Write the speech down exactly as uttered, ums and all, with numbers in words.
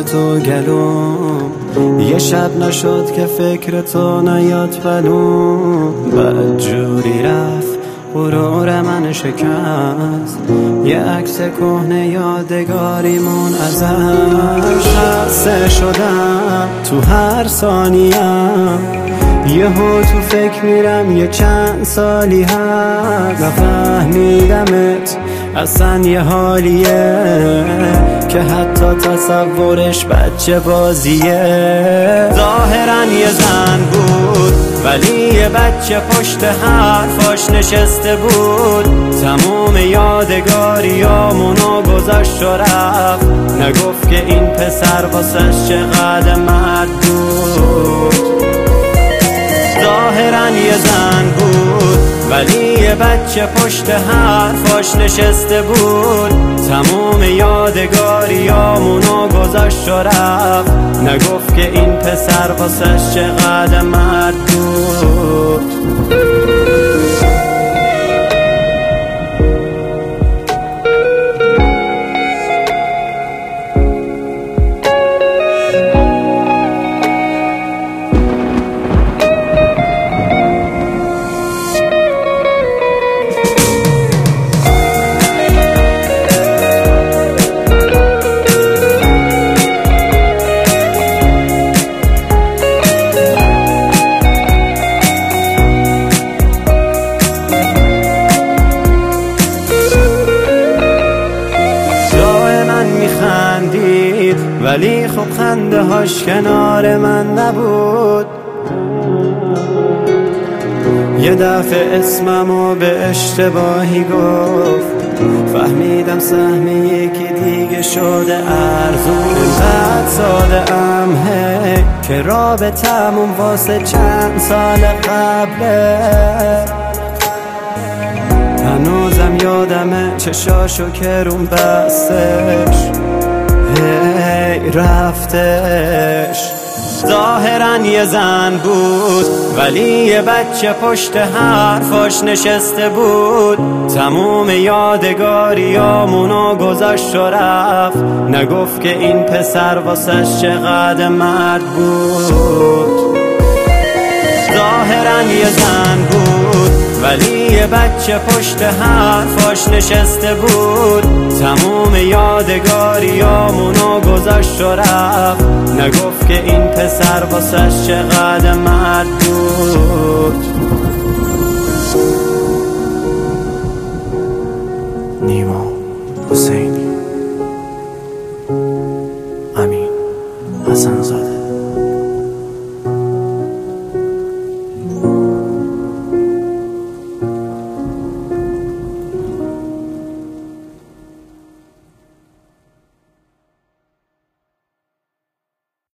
به تو گلوم، یه شب نشد که فکر تو نیاد بلوم. بدجوری رفت غرور من شکست، یه عکس کهنه یادگاریمون ازش. خسته شدم تو هر ثانیم، یهو تو فکر میرم یه چند سالی هست نفهمیدمت اصلا یه حالیه که حتی تصورش بچه بازیه. ظاهرا یه زن بود ولی یه بچه پشت حرفاش نشسته بود. تموم یادگاریامونو گذاشت و رفت، نگفت که این پسر واسش چقدر مرد بود. ظاهرا یه زن بود ولی یه بچه پشت حرفاش نشسته بود. تموم یادگاریامونو گذاشت و رفت، نگفت که این پسر واسش چقدر مرد بود. ولی خب خنده هاش کنار من نبود. یه دفعه اسممو به اشتباهی گفت، فهمیدم سهم یکی دیگه شده ارزون. اینقدر ساده ام هی که رابطمون واسه چند سال قبله. هنوزم یادمه چشاشو که روم بستش هی رفتش. ظاهرا یه زن بود ولی یه بچه پشت حرفاش نشسته بود. تموم یادگاریامونو گذاشت و رفت، نگفت که این پسر واسش چقدر مرد بود. ظاهرا یه زن بود ولی یه بچه پشت حرفاش نشسته بود. تموم یادگاریامونو گذاشت و رفت، نگفت که این پسر واسش چقدر مرد بود. نیما حسین